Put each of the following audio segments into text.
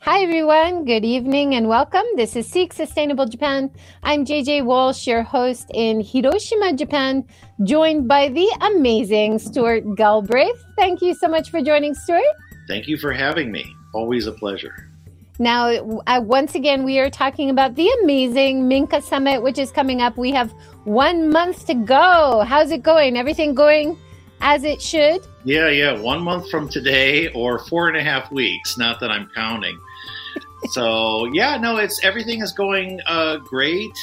Hi, everyone. Good evening and welcome. This is Seek Sustainable Japan. I'm JJ Walsh, your host in Hiroshima, Japan, joined by the amazing Stuart Galbraith. Thank you so much for joining, Stuart. Thank you for having me. Always a pleasure. Now, once again, we are talking about the amazing Minka Summit, which is coming up. We have 1 month to go. How's it going? Everything going as it should? Yeah. 1 month from today, or 4.5 weeks. Not that I'm counting. So everything is going great.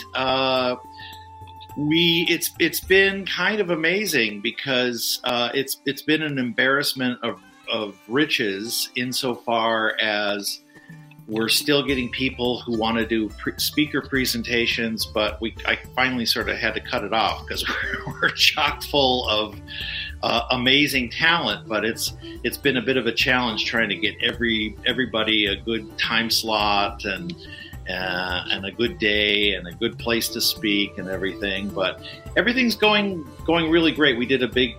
It's been kind of amazing because it's been an embarrassment of riches insofar as we're still getting people who want to do speaker presentations, but I finally sort of had to cut it off because we're chock full of amazing talent. But it's been a bit of a challenge trying to get everybody a good time slot and a good day and a good place to speak and everything. But everything's going really great. We did a big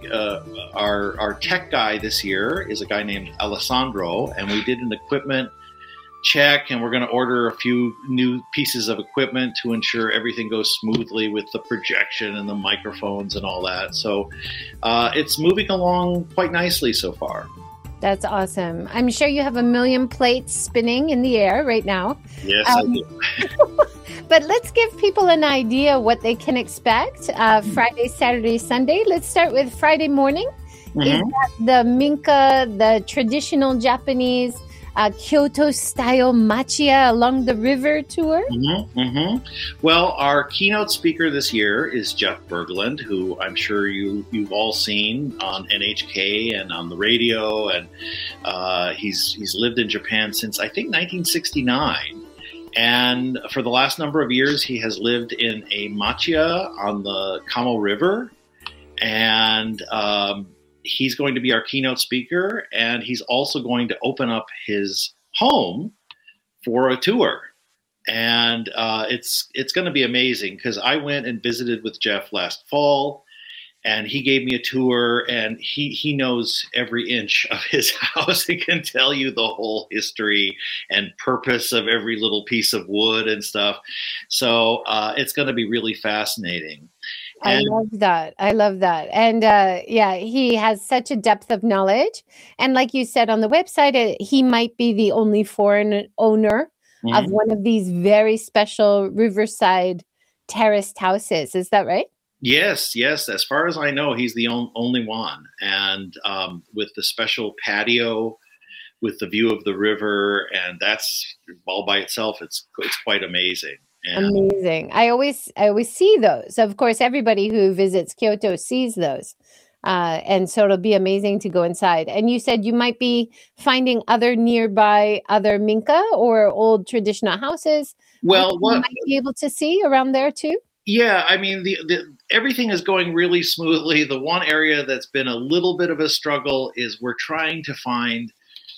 our tech guy this year is a guy named Alessandro, and we did an equipment check, and we're going to order a few new pieces of equipment to ensure everything goes smoothly with the projection and the microphones and all that. So it's moving along quite nicely so far. That's awesome. I'm sure you have a million plates spinning in the air right now. Yes, I do. But let's give people an idea what they can expect Friday, Saturday, Sunday. Let's start with Friday morning. Mm-hmm. Is that the Minka, the traditional Japanese Kyoto-style matcha along the river tour? Mm-hmm, mm-hmm. Well, our keynote speaker this year is Jeff Berglund, who I'm sure you've all seen on NHK and on the radio, and he's lived in Japan since I think 1969. And for the last number of years, he has lived in a matcha on the Kamo River, and he's going to be our keynote speaker, and he's also going to open up his home for a tour. And it's going to be amazing because I went and visited with Jeff last fall, and he gave me a tour, and he knows every inch of his house. He can tell you the whole history and purpose of every little piece of wood and stuff. So it's going to be really fascinating. I love that. And he has such a depth of knowledge. And like you said on the website, he might be the only foreign owner mm-hmm. of one of these very special riverside terraced houses. Is that right? Yes. As far as I know, he's the only one. And with the special patio with the view of the river, and that's all by itself, it's quite amazing. And amazing. I always see those. Of course, everybody who visits Kyoto sees those. And so it'll be amazing to go inside. And you said you might be finding other Minka or old traditional houses. Well, you might be able to see around there too? Yeah, I mean, everything is going really smoothly. The one area that's been a little bit of a struggle is we're trying to find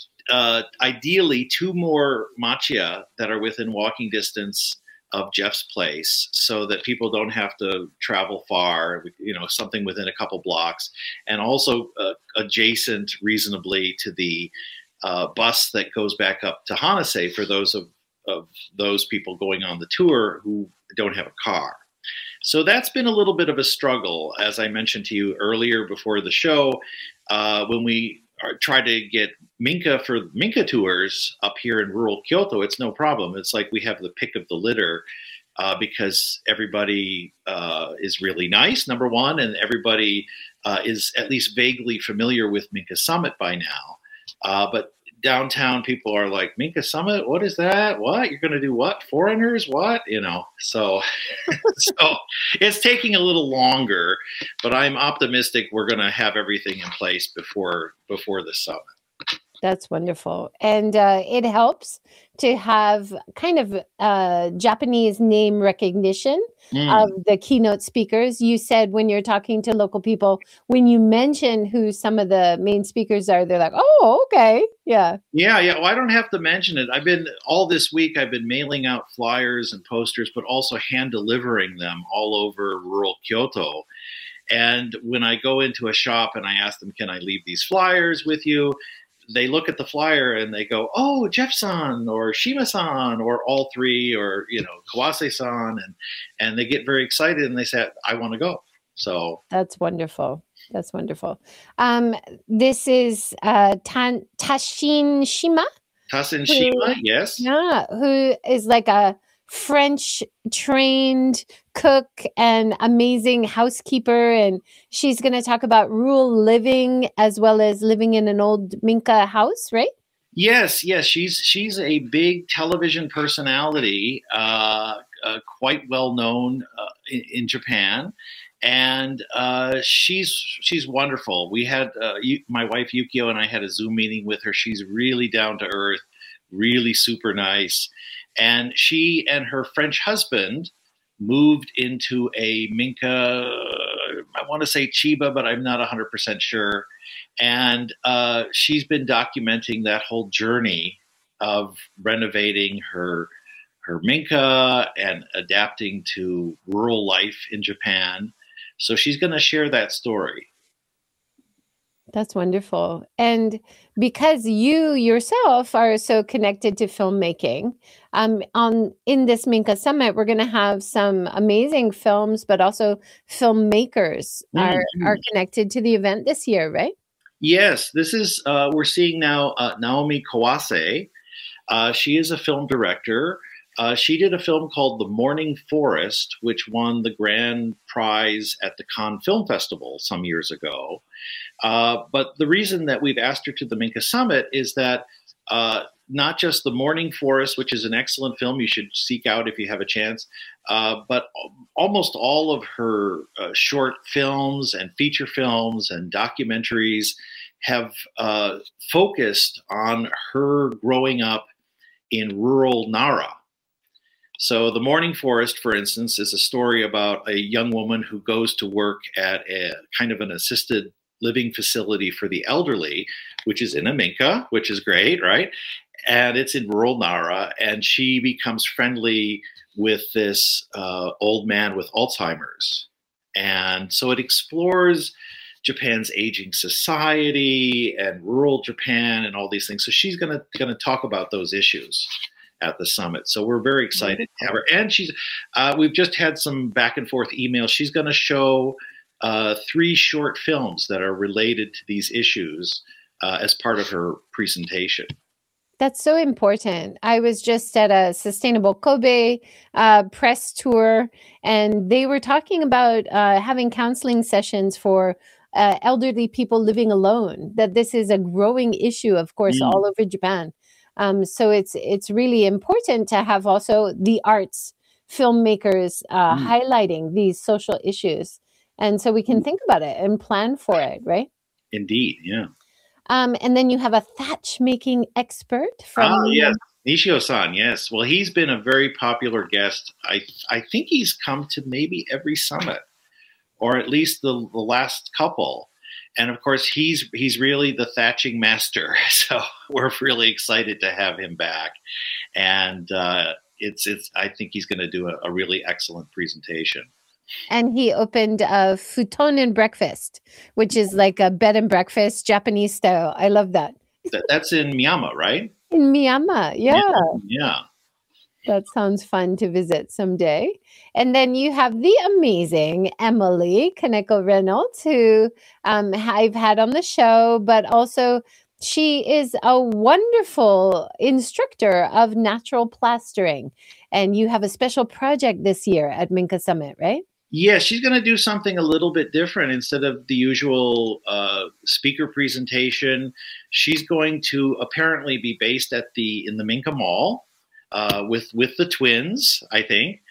ideally 2 more matcha that are within walking distance of Jeff's place, so that people don't have to travel far, something within a couple blocks, and also adjacent reasonably to the bus that goes back up to Hanase for those of those people going on the tour who don't have a car. So that's been a little bit of a struggle, as I mentioned to you earlier before the show, when we try to get Minka for Minka tours up here in rural Kyoto. It's no problem. It's like we have the pick of the litter because everybody is really nice, number one, and everybody is at least vaguely familiar with Minka Summit by now. But downtown people are like, Minka Summit? What is that? What? You're going to do what? Foreigners? What? So it's taking a little longer, but I'm optimistic we're going to have everything in place before the summit. That's wonderful. And it helps to have kind of Japanese name recognition of the keynote speakers. You said when you're talking to local people, when you mention who some of the main speakers are, they're like, oh, okay. Yeah. Well, I don't have to mention it. All this week, I've been mailing out flyers and posters, but also hand delivering them all over rural Kyoto. And when I go into a shop and I ask them, can I leave these flyers with you? they look at the flyer and they go, "Oh, Jeff-san or Shima-san or all three, or Kawase-san," and they get very excited and they say, "I want to go." So that's wonderful. That's wonderful. This is Tashin Shima. Tashin Shima, yes. Yeah, who is like a French trained cook and amazing housekeeper, and she's going to talk about rural living as well as living in an old Minka house, right? Yes, she's a big television personality, quite well known in Japan, and she's wonderful. We had my wife Yukio and I had a Zoom meeting with her. She's really down to earth, really super nice. And she and her French husband moved into a Minka, I want to say Chiba, but I'm not 100% sure. And she's been documenting that whole journey of renovating her Minka and adapting to rural life in Japan. So she's going to share that story. That's wonderful. And because you yourself are so connected to filmmaking, in this Minka Summit, we're going to have some amazing films, but also filmmakers are connected to the event this year, right? Yes, this is, we're seeing now Naomi Kawase. She is a film director. She did a film called The Morning Forest, which won the grand prize at the Cannes Film Festival some years ago. But the reason that we've asked her to the Minka Summit is that not just The Morning Forest, which is an excellent film you should seek out if you have a chance, but almost all of her short films and feature films and documentaries have focused on her growing up in rural Nara. So The Morning Forest, for instance, is a story about a young woman who goes to work at a kind of an assisted living facility for the elderly, which is in a Minka, which is great, right? And it's in rural Nara, and she becomes friendly with this old man with Alzheimer's. And so it explores Japan's aging society and rural Japan and all these things. So she's gonna talk about those issues at the summit. So we're very excited to have her. And she's we've just had some back and forth emails. She's going to show 3 short films that are related to these issues as part of her presentation. That's so important. I was just at a Sustainable Kobe press tour, and they were talking about having counseling sessions for elderly people living alone, that this is a growing issue, of course, all over Japan. So it's really important to have also the arts filmmakers highlighting these social issues. And so we can think about it and plan for it, right? Indeed, yeah. And then you have a thatch making expert from yes, Nishio-san, yes. Well, he's been a very popular guest. I think he's come to maybe every summit, or at least the last couple. And of course, he's really the thatching master. So we're really excited to have him back. And I think he's going to do a really excellent presentation. And he opened a futon and breakfast, which is like a bed and breakfast, Japanese style. I love that. That's in Miyama, right? In Miyama, yeah. Yeah. That sounds fun to visit someday. And then you have the amazing Emily Kaneko Reynolds, who I've had on the show, but also she is a wonderful instructor of natural plastering. And you have a special project this year at Minka Summit, right? Yeah, she's going to do something a little bit different. Instead of the usual speaker presentation, she's going to apparently be based in the Minka Mall with the twins, I think.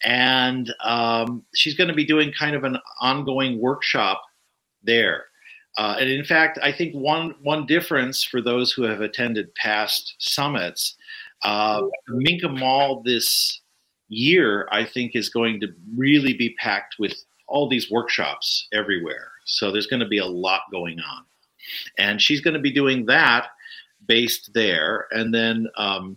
And she's going to be doing kind of an ongoing workshop there. And in fact, I think one difference for those who have attended past summits, the Minka Mall this year, I think, is going to really be packed with all these workshops everywhere. So there's going to be a lot going on. And she's going to be doing that based there. And then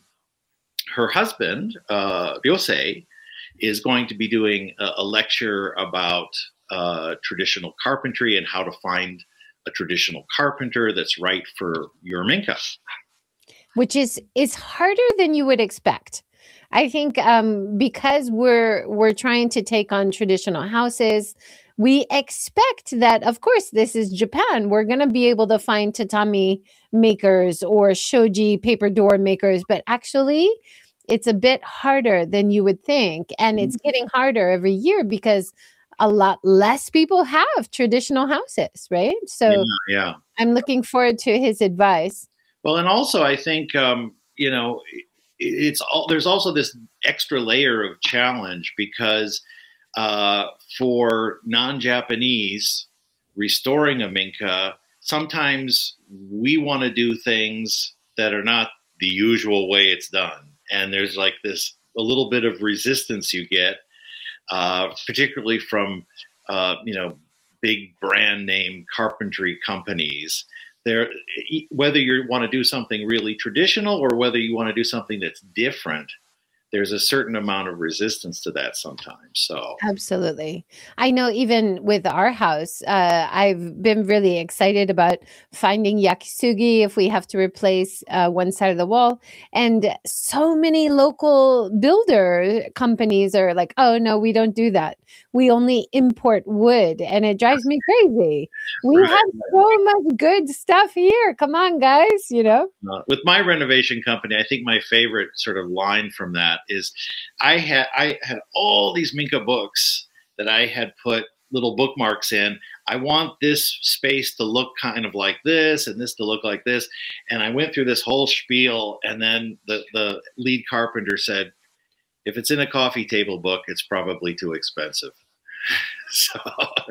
her husband, Ryosei, is going to be doing a lecture about traditional carpentry and how to find a traditional carpenter that's right for your Minka. Which is harder than you would expect. I think because we're trying to take on traditional houses, we expect that, of course, this is Japan. We're going to be able to find tatami makers or shoji paper door makers, but actually, it's a bit harder than you would think, and it's getting harder every year because a lot less people have traditional houses, right? So, yeah. I'm looking forward to his advice. Well, and also I think there's also this extra layer of challenge because for non-Japanese restoring a Minka, sometimes we want to do things that are not the usual way it's done, and there's like this a little bit of resistance you get, particularly from big brand name carpentry companies. Whether you want to do something really traditional or whether you want to do something that's different, there's a certain amount of resistance to that sometimes. So absolutely. I know even with our house, I've been really excited about finding yakisugi if we have to replace one side of the wall. And so many local builder companies are like, oh, no, we don't do that. We only import wood. And it drives me crazy. We have so much good stuff here. Come on, guys, With my renovation company, I think my favorite sort of line from that is I had all these Minka books that I had put little bookmarks in. I want this space to look kind of like this and this to look like this. And I went through this whole spiel, and then the lead carpenter said, if it's in a coffee table book, it's probably too expensive. So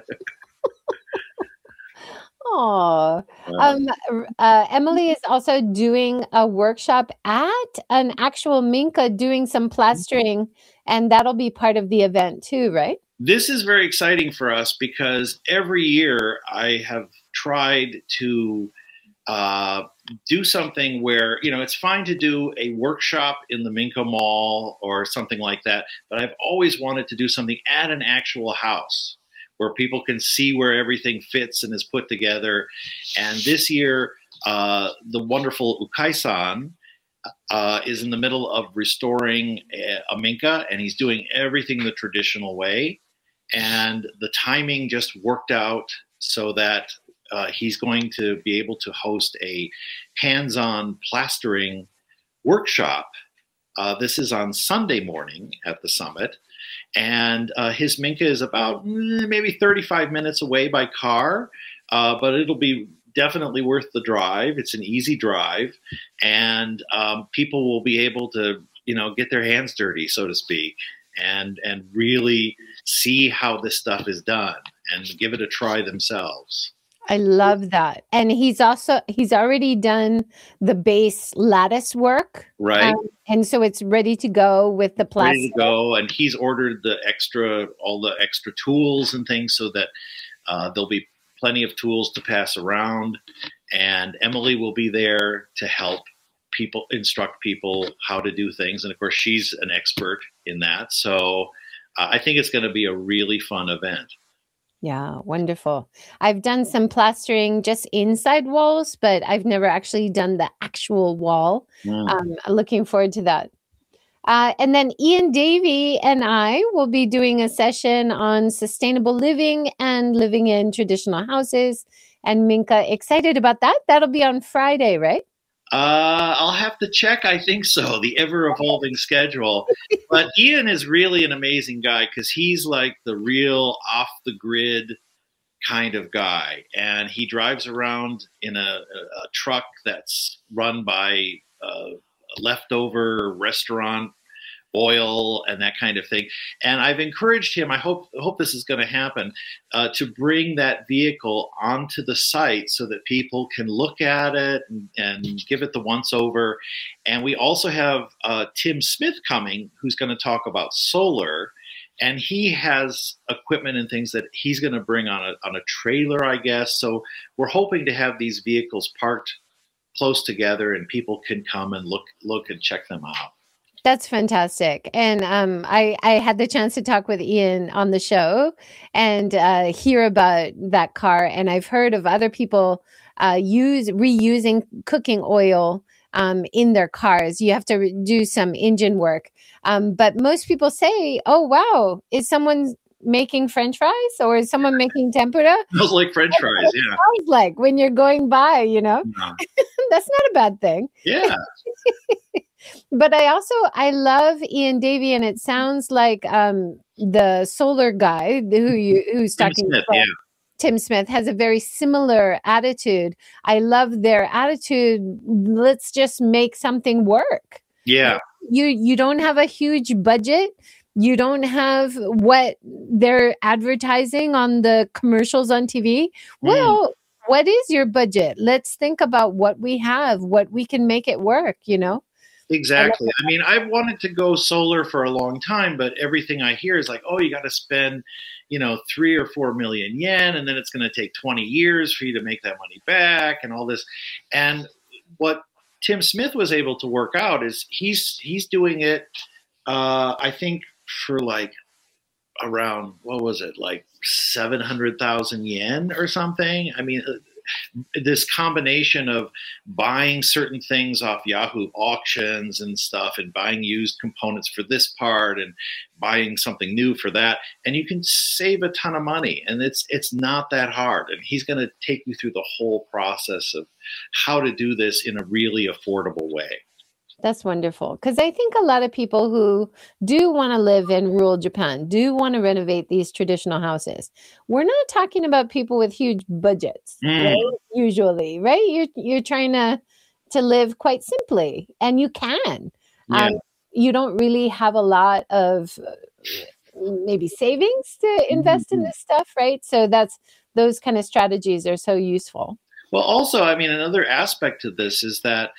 Oh, Emily is also doing a workshop at an actual Minka doing some plastering, and that'll be part of the event too, right? This is very exciting for us because every year I have tried to do something where, it's fine to do a workshop in the Minka Mall or something like that, but I've always wanted to do something at an actual house where people can see where everything fits and is put together. And this year, the wonderful Ukai-san is in the middle of restoring a Minka, and he's doing everything the traditional way. And the timing just worked out so that he's going to be able to host a hands-on plastering workshop. This is on Sunday morning at the summit. And his Minka is about maybe 35 minutes away by car, but it'll be definitely worth the drive. It's an easy drive, and people will be able to, get their hands dirty, so to speak, and really see how this stuff is done and give it a try themselves. I love that. And he's already done the base lattice work. Right. And so it's ready to go with the plastic. Ready to go. And he's ordered all the extra tools and things so that there'll be plenty of tools to pass around. And Emily will be there to help instruct people how to do things. And of course, she's an expert in that. So I think it's going to be a really fun event. Yeah, wonderful. I've done some plastering just inside walls, but I've never actually done the actual wall. I'm looking forward to that. And then Ian Davey and I will be doing a session on sustainable living and living in traditional houses. And Minka, excited about that? That'll be on Friday, right? I'll have to check. I think so. The ever-evolving schedule. But Ian is really an amazing guy because he's like the real off-the-grid kind of guy. And he drives around in a truck that's run by leftover restaurant oil and that kind of thing. And I've encouraged him, I hope this is going to happen, to bring that vehicle onto the site so that people can look at it and give it the once over. And we also have Tim Smith coming, who's going to talk about solar. And he has equipment and things that he's going to bring on a trailer, I guess. So we're hoping to have these vehicles parked close together and people can come and look and check them out. That's fantastic. And I had the chance to talk with Ian on the show and hear about that car. And I've heard of other people reusing cooking oil in their cars. You have to do some engine work. But most people say, oh, wow, is someone making French fries or is someone making tempura? Smells like French fries, yeah. Sounds like when you're going by, No. That's not a bad thing. Yeah. But I love Ian Davey, and it sounds like the solar guy who's Tim talking Smith, about, yeah. Tim Smith has a very similar attitude. I love their attitude. Let's just make something work. Yeah. You don't have a huge budget. You don't have what they're advertising on the commercials on TV. Well, what is your budget? Let's think about what we have, what we can make it work, Exactly. I mean, I've wanted to go solar for a long time, but everything I hear is like, oh, you got to spend, 3 or 4 million yen, and then it's going to take 20 years for you to make that money back and all this. And what Tim Smith was able to work out is he's doing it, I think, for like around, what was it, like 700,000 yen or something? I mean, this combination of buying certain things off Yahoo auctions and stuff and buying used components for this part and buying something new for that. And you can save a ton of money, and it's not that hard. And he's going to take you through the whole process of how to do this in a really affordable way. That's wonderful. Because I think a lot of people who do want to live in rural Japan do want to renovate these traditional houses. We're not talking about people with huge budgets, right? Usually, right? You're trying to live quite simply, and you can. Yeah. You don't really have a lot of maybe savings to invest in this stuff, right? So those kind of strategies are so useful. Well, also, I mean, another aspect to this is that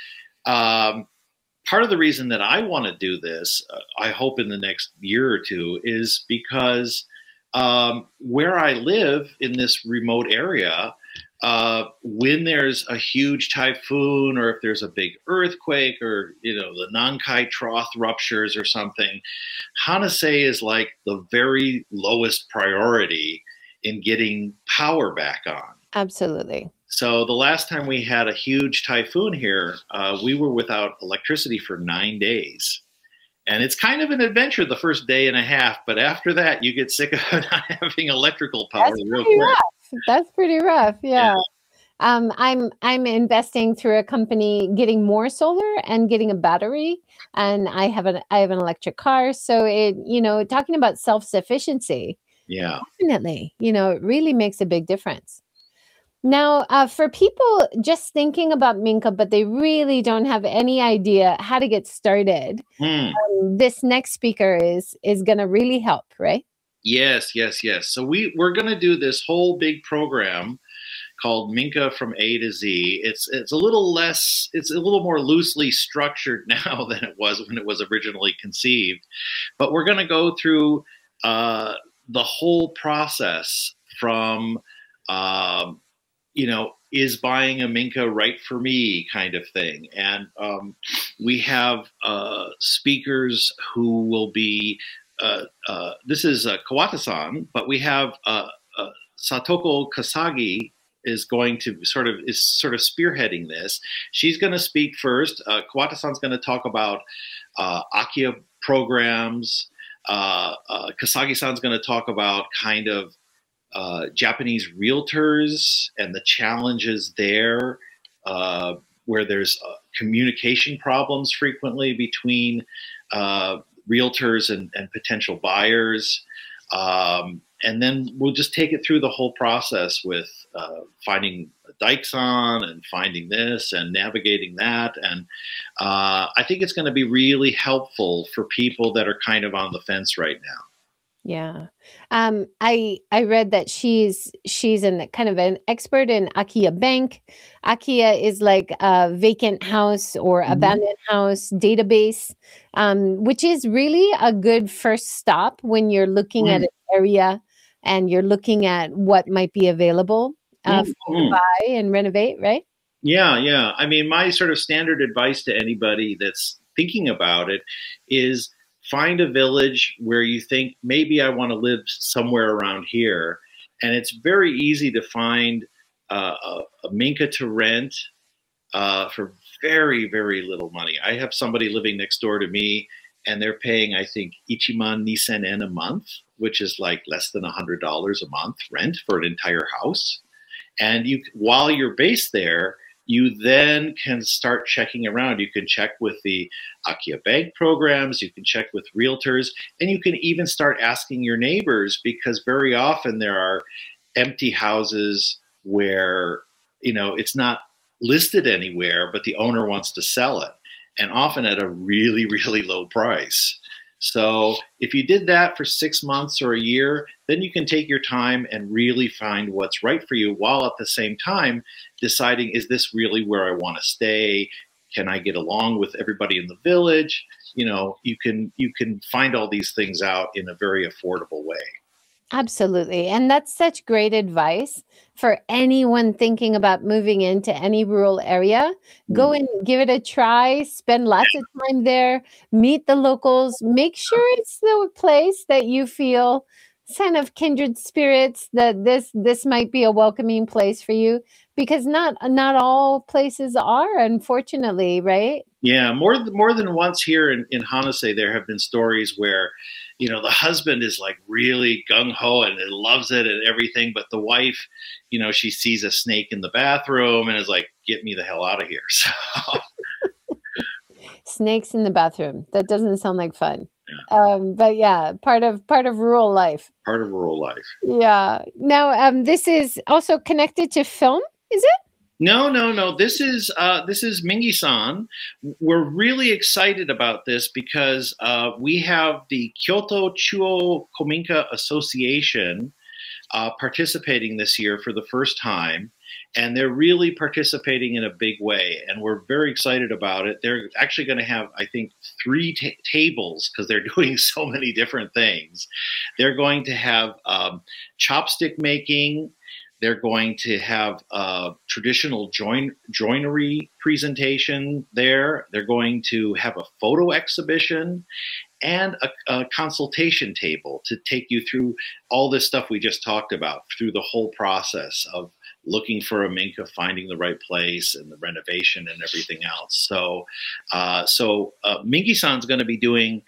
part of the reason that I want to do this, I hope in the next year or two, is because where I live in this remote area, when there's a huge typhoon or if there's a big earthquake or, the Nankai Trough ruptures or something, Hanase is like the very lowest priority in getting power back on. Absolutely. So the last time we had a huge typhoon here, we were without electricity for 9 days. And it's kind of an adventure the first day and a half, but after that, you get sick of not having electrical power real quick. That's pretty rough, yeah. I'm investing through a company getting more solar and getting a battery, and I have an electric car. So talking about self-sufficiency, definitely, it really makes a big difference. Now, for people just thinking about Minka, but they really don't have any idea how to get started, this next speaker is going to really help, right? Yes. So we're going to do this whole big program called Minka from A to Z. It's a little more loosely structured now than it was when it was originally conceived, but we're going to go through the whole process from is buying a Minka right for me kind of thing. And we have speakers who will be, this is Kawata-san, but we have Satoko Kasagi is sort of spearheading this. She's going to speak first. Kawata-san's going to talk about Akiya programs. Kasagi-san's going to talk about kind of Japanese realtors and the challenges there, where there's communication problems frequently between realtors and potential buyers. And then we'll just take it through the whole process with finding Daiksan and finding this and navigating that. And I think it's going to be really helpful for people that are kind of on the fence right now. Yeah. I read that she's kind of an expert in Akiya Bank. Akiya is like a vacant house or abandoned house database, which is really a good first stop when you're looking at an area and you're looking at what might be available to buy and renovate, right? Yeah. I mean, my sort of standard advice to anybody that's thinking about it is find a village where you think maybe I want to live somewhere around here. And it's very easy to find a minka to rent for very, very little money. I have somebody living next door to me, and they're paying, I think, Ichiman Nisen yen a month, which is like less than $100 a month rent for an entire house. And while you're based there, you then can start checking around. You can check with the Akia Bank programs, you can check with realtors, and you can even start asking your neighbors, because very often there are empty houses where, you know, it's not listed anywhere, but the owner wants to sell it, and often at a really, really low price. So if you did that for 6 months or a year, then you can take your time and really find what's right for you, while at the same time deciding, is this really where I want to stay? Can I get along with everybody in the village? You know, you can find all these things out in a very affordable way. Absolutely. And that's such great advice for anyone thinking about moving into any rural area. Go and give it a try, spend lots of time there, meet the locals, make sure it's the place that you feel kind of kindred spirits, that this might be a welcoming place for you, because not all places are, unfortunately, right? Yeah, more than once here in Hanase, there have been stories where, you know, the husband is like really gung-ho and loves it and everything, but the wife, you know, she sees a snake in the bathroom and is like, get me the hell out of here. So snakes in the bathroom. That doesn't sound like fun. Yeah. But yeah, part of rural life. Part of rural life. Yeah. Now, this is also connected to film, is it? No. This is Mingi-san. We're really excited about this because we have the Kyoto Chuo Kominka Association participating this year for the first time, and they're really participating in a big way, and we're very excited about it. They're actually going to have, I think, 3 tables, because they're doing so many different things. They're going to have chopstick making. They're going to have a traditional joinery presentation there. They're going to have a photo exhibition and a consultation table to take you through all this stuff we just talked about, through the whole process of looking for a minka, finding the right place, and the renovation and everything else. So, Mingi-san's going to be doing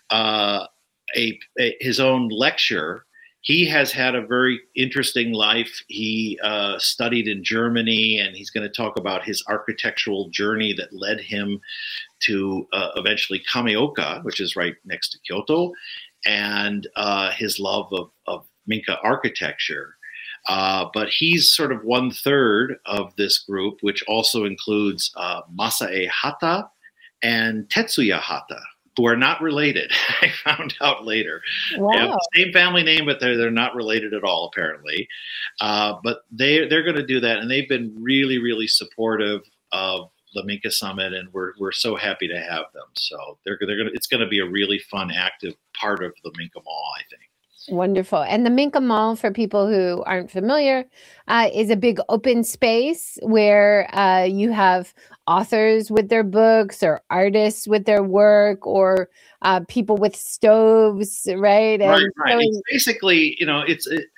his own lecture. He has had a very interesting life. He studied in Germany, and he's going to talk about his architectural journey that led him to eventually Kameoka, which is right next to Kyoto, and his love of Minka architecture. But he's sort of 1/3 of this group, which also includes Masae Hata and Tetsuya Hata, who are not related. I found out later. Wow. They have the same family name, but they're not related at all, apparently. But they're going to do that, and they've been really, really supportive of the Minka Summit, and we're so happy to have them. So it's going to be a really fun, active part of the Minka Mall, I think. Wonderful. And the Minka Mall, for people who aren't familiar, is a big open space where you have authors with their books, or artists with their work, or people with stoves, right? Right. It's basically, you know,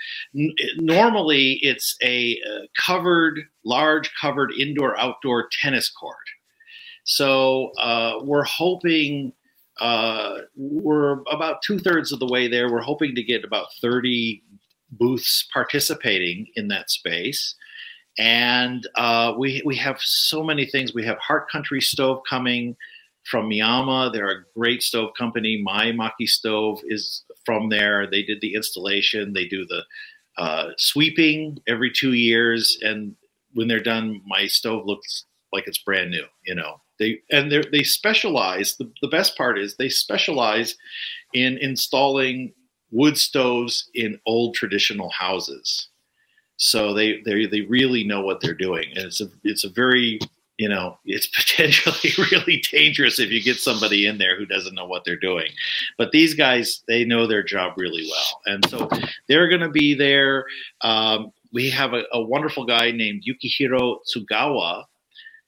normally it's a large covered indoor-outdoor tennis court. So we're hoping, we're about 2/3 of the way there. We're hoping to get about 30 booths participating in that space. And we have so many things. We have Heart Country Stove coming from Miyama. They're a great stove company. My Maki Stove is from there. They did the installation. They do the sweeping every 2 years. And when they're done, my stove looks like it's brand new, you know. They specialize. The best part is they specialize in installing wood stoves in old traditional houses. So they really know what they're doing, and it's a very, you know, it's potentially really dangerous if you get somebody in there who doesn't know what they're doing. But these guys, they know their job really well, and so they're going to be there. We have a wonderful guy named Yukihiro Tsugawa,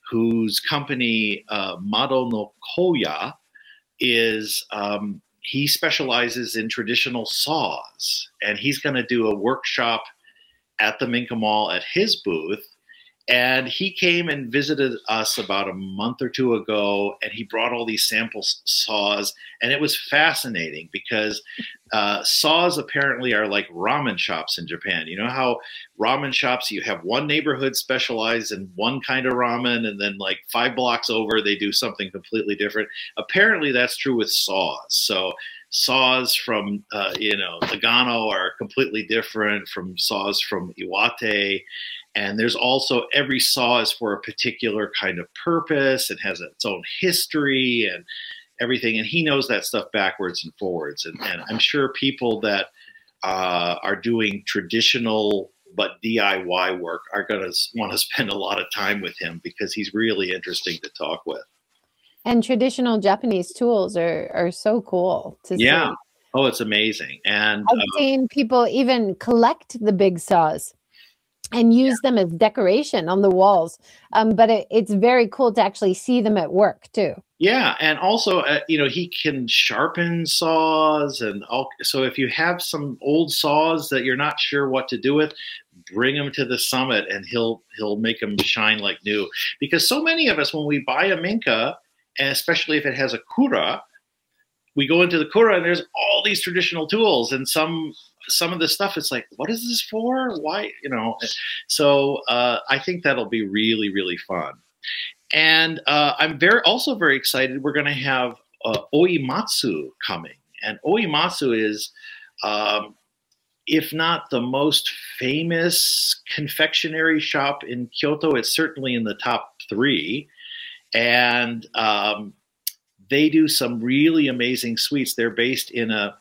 whose company Mado no Koya is he specializes in traditional saws, and he's going to do a workshop at the Minka Mall at his booth. And he came and visited us about a month or two ago, and he brought all these sample saws, and it was fascinating because saws apparently are like ramen shops in Japan. You know how ramen shops, you have one neighborhood specialized in one kind of ramen, and then like 5 blocks over, they do something completely different. Apparently that's true with saws. So saws from, Nagano are completely different from saws from Iwate. And there's also, every saw is for a particular kind of purpose. It has its own history and everything. And he knows that stuff backwards and forwards. And I'm sure people that are doing traditional but DIY work are going to want to spend a lot of time with him because he's really interesting to talk with. And traditional Japanese tools are so cool to see. Yeah. Oh, it's amazing. And I've seen people even collect the big saws and use them as decoration on the walls. But it's very cool to actually see them at work too. Yeah, and also, he can sharpen saws, and so if you have some old saws that you're not sure what to do with, bring them to the summit, and he'll make them shine like new. Because so many of us, when we buy a Minka, and especially if it has a kura, we go into the kura and there's all these traditional tools, and some of the stuff, it's like, what is this for? Why? So I think that'll be really, really fun. And I'm also very excited. We're going to have Oimatsu coming. And Oimatsu is, if not the most famous confectionery shop in Kyoto, it's certainly in the top 3. And they do some really amazing sweets. They're based in a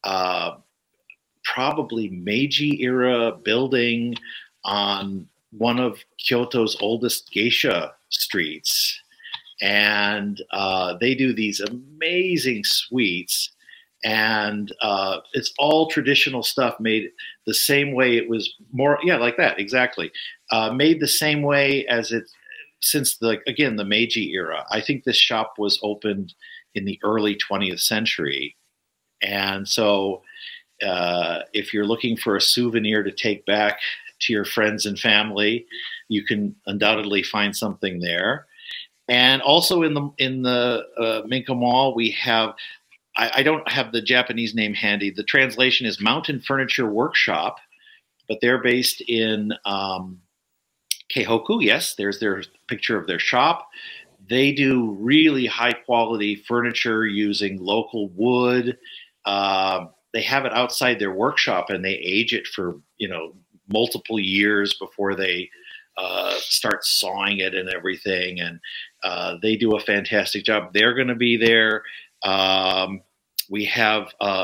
probably Meiji era building on one of Kyoto's oldest geisha streets. And they do these amazing sweets. And it's all traditional stuff made the same way it was like that, exactly. Made the same way as it, since the Meiji era. I think this shop was opened in the early 20th century. And so if you're looking for a souvenir to take back to your friends and family, you can undoubtedly find something there. And also in the Minka Mall, we have, I don't have the Japanese name handy. The translation is Mountain Furniture Workshop, but they're based in Keihoku. Yes, there's their picture of their shop. They do really high quality furniture using local wood. They have it outside their workshop, and they age it for multiple years before they start sawing it and everything. And they do a fantastic job. They're going to be there. We have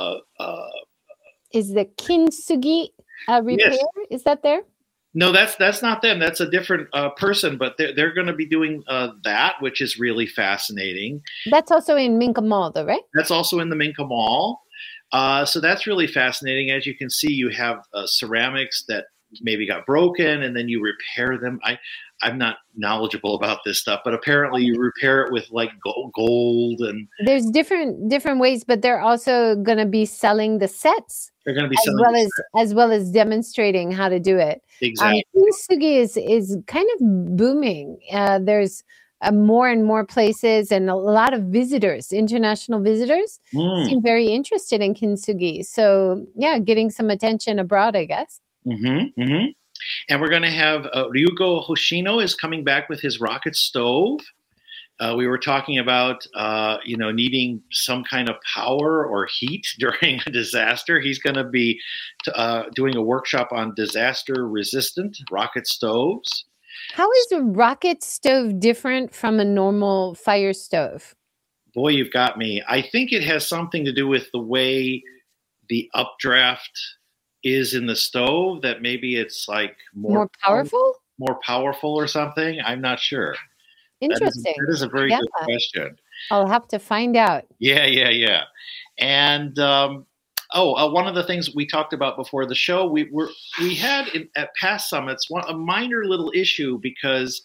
is the Kintsugi repair? Yes. Is that there? No, that's not them. That's a different person, but they're going to be doing that, which is really fascinating. That's also in Minka Mall, though, right? That's also in the Minka Mall. So that's really fascinating. As you can see, you have ceramics that maybe got broken, and then you repair them. I'm not knowledgeable about this stuff, but apparently you repair it with like gold, and there's different ways. But they're also going to be selling the sets. They're going to be selling as well as demonstrating how to do it. Exactly. Kintsugi is kind of booming. There's more and more places, and a lot of visitors, international visitors, seem very interested in Kintsugi. So yeah, getting some attention abroad, I guess. Mm-hmm, mm-hmm. And we're going to have Ryugo Hoshino is coming back with his rocket stove. We were talking about, needing some kind of power or heat during a disaster. He's going to be doing a workshop on disaster-resistant rocket stoves. How is a rocket stove different from a normal fire stove? Boy, you've got me. I think it has something to do with the way the updraft is in the stove, that maybe it's like more powerful? More powerful or something. I'm not sure. Interesting. That is a very good question. I'll have to find out. Yeah. And one of the things we talked about before the show, we had at past summits a minor little issue because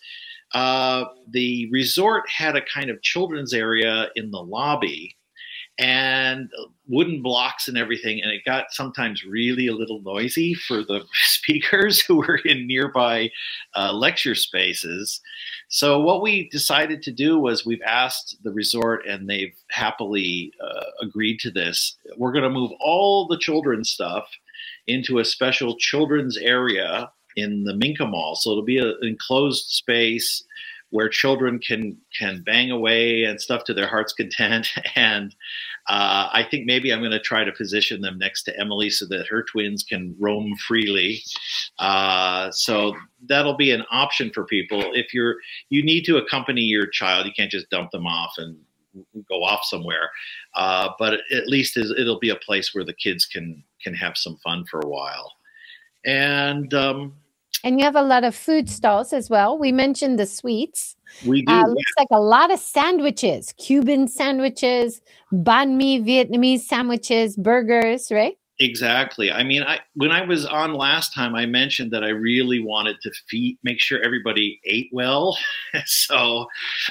the resort had a kind of children's area in the lobby and wooden blocks and everything. And it got sometimes really a little noisy for the speakers who were in nearby lecture spaces. So what we decided to do was we've asked the resort, and they've happily agreed to this. We're going to move all the children's stuff into a special children's area in the Minka Mall. So it'll be an enclosed space where children can bang away and stuff to their heart's content. And I think maybe I'm going to try to position them next to Emily so that her twins can roam freely. So that'll be an option for people. If you need to accompany your child, you can't just dump them off and go off somewhere. But at least it'll be a place where the kids can have some fun for a while. And you have a lot of food stalls as well. We mentioned the sweets. We do. Looks like a lot of sandwiches, Cuban sandwiches, banh mi, Vietnamese sandwiches, burgers, right? Exactly. I mean, when I was on last time, I mentioned that I really wanted to make sure everybody ate well. So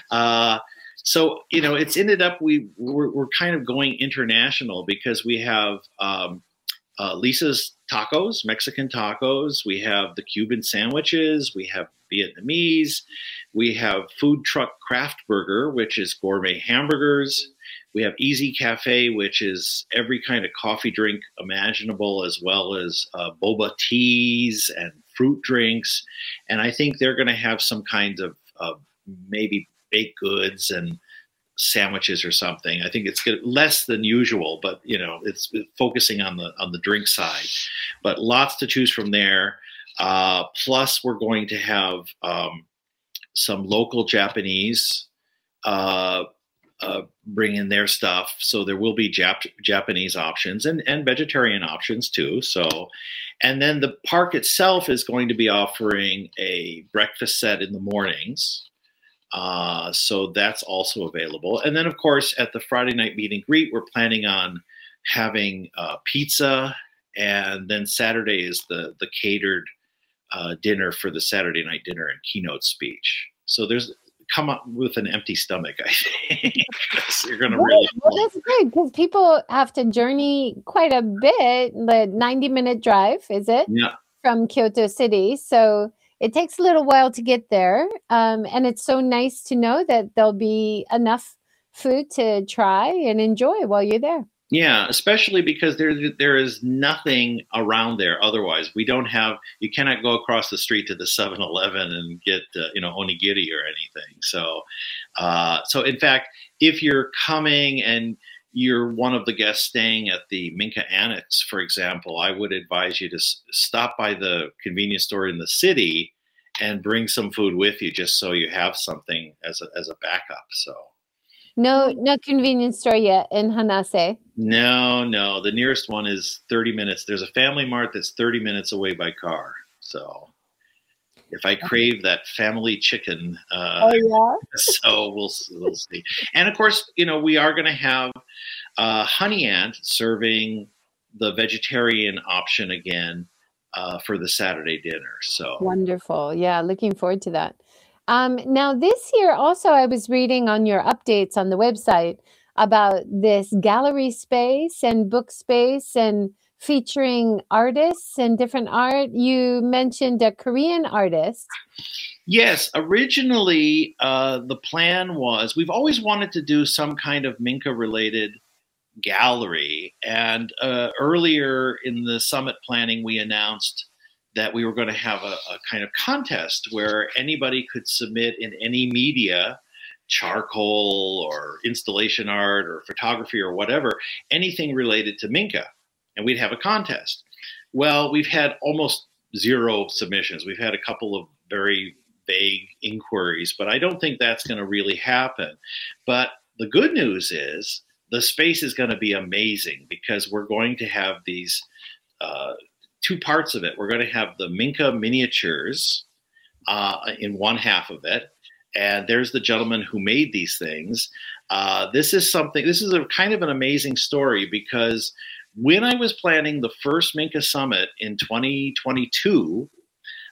it's ended up we're kind of going international because we have Lisa's tacos, Mexican tacos. We have the Cuban sandwiches. We have Vietnamese. We have Food Truck Craft Burger, which is gourmet hamburgers. We have Easy Cafe, which is every kind of coffee drink imaginable, as well as boba teas and fruit drinks. And I think they're going to have some kinds of maybe baked goods and sandwiches or something. I think it's less than usual, but it's focusing on the drink side. But lots to choose from there. Plus, we're going to have some local Japanese bring in their stuff, so there will be Japanese options and vegetarian options too. So, and then the park itself is going to be offering a breakfast set in the mornings. So that's also available. And then, of course, at the Friday night meet and greet, we're planning on having pizza, and then Saturday is the catered dinner for the Saturday night dinner and keynote speech. So come up with an empty stomach, I think. You're going to really. Well, that's good because people have to journey quite a bit. The 90-minute drive, is it? Yeah. From Kyoto City. So it takes a little while to get there. And it's so nice to know that there'll be enough food to try and enjoy while you're there. Yeah, especially because there is nothing around there otherwise. You cannot go across the street to the 7-Eleven and get, onigiri or anything. So in fact, if you're coming and you're one of the guests staying at the Minka Annex, for example, I would advise you to stop by the convenience store in the city and bring some food with you, just so you have something as a backup. So. No convenience store yet in Hanase. No. The nearest one is 30 minutes. There's a Family Mart that's 30 minutes away by car. So if I crave that family chicken, so we'll see. And of course, we are going to have Honey Ant serving the vegetarian option again for the Saturday dinner. So wonderful. Yeah, looking forward to that. Now this year also, I was reading on your updates on the website about this gallery space and book space and featuring artists and different art. You mentioned a Korean artist. Yes, originally the plan was, we've always wanted to do some kind of Minka related gallery. And earlier in the summit planning, we announced that we were going to have a kind of contest where anybody could submit in any media, charcoal or installation art or photography or whatever, anything related to Minka, and we'd have a contest. Well, we've had almost zero submissions. We've had a couple of very vague inquiries, but I don't think that's going to really happen. But the good news is the space is going to be amazing because we're going to have these two parts of it. We're going to have the Minka miniatures in one half of it. And there's the gentleman who made these things. This is a kind of an amazing story because when I was planning the first Minka Summit in 2022,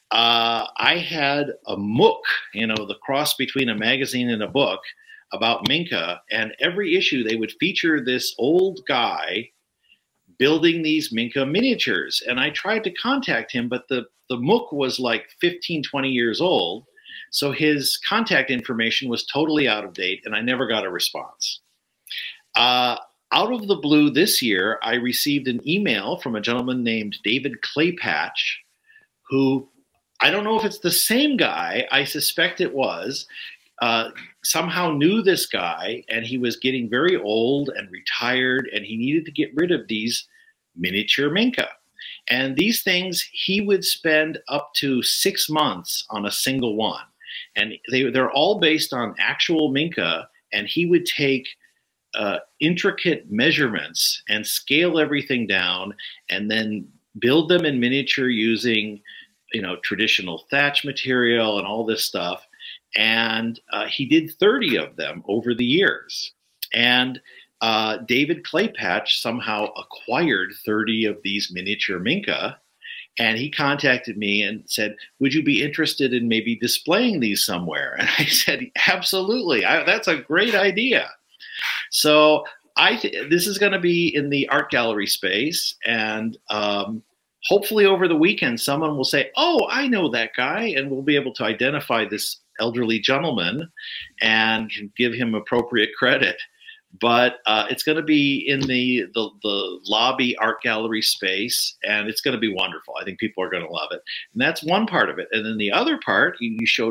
I had a MOOC, the cross between a magazine and a book about Minka, and every issue they would feature this old guy building these Minka miniatures. And I tried to contact him, but the MOOC was like 15, 20 years old. So his contact information was totally out of date, and I never got a response. Out of the blue this year, I received an email from a gentleman named David Claypatch, who, I don't know if it's the same guy, I suspect it was, somehow knew this guy, and he was getting very old and retired, and he needed to get rid of these miniature Minka. And these things, he would spend up to 6 months on a single one. And they're all based on actual Minka, and he would take intricate measurements and scale everything down and then build them in miniature using traditional thatch material and all this stuff. And he did 30 of them over the years. And David Claypatch somehow acquired 30 of these miniature Minka. And he contacted me and said, would you be interested in maybe displaying these somewhere? And I said, absolutely. That's a great idea. So this is going to be in the art gallery space. And hopefully over the weekend, someone will say, oh, I know that guy. And we'll be able to identify this elderly gentleman and can give him appropriate credit. But it's going to be in the lobby art gallery space, and it's going to be wonderful. I think people are going to love it. And that's one part of it. And then the other part, you showed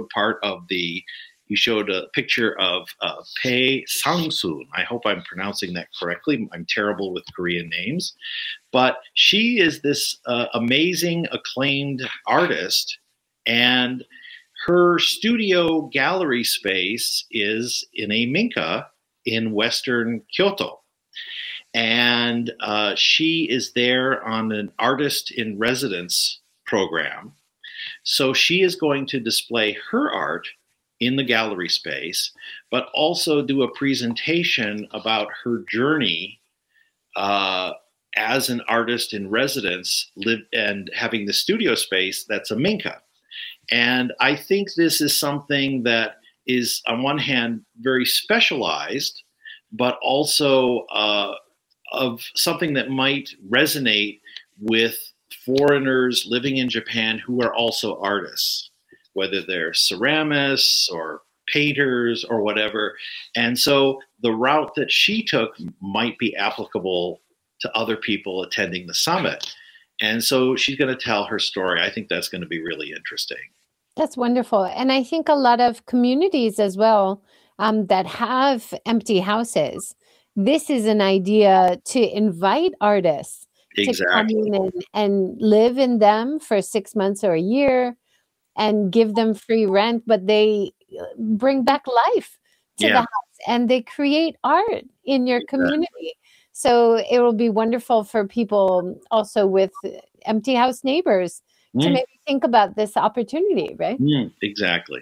a picture of Pae Sang-soon. I hope I'm pronouncing that correctly. I'm terrible with Korean names. But she is this amazing, acclaimed artist, and her studio gallery space is in a Minka in Western Kyoto. And she is there on an artist in residence program. So she is going to display her art in the gallery space, but also do a presentation about her journey as an artist in residence, and having the studio space that's a Minka. And I think this is something that is, on one hand, very specialized, but also of something that might resonate with foreigners living in Japan who are also artists, whether they're ceramists or painters or whatever. And so the route that she took might be applicable to other people attending the summit. And so she's going to tell her story. I think that's going to be really interesting. That's wonderful. And I think a lot of communities as well that have empty houses, this is an idea to invite artists to come in and live in them for 6 months or a year and give them free rent, but they bring back life to the house and they create art in your community. So it will be wonderful for people also with empty house neighbors to maybe think about this opportunity, right? Exactly.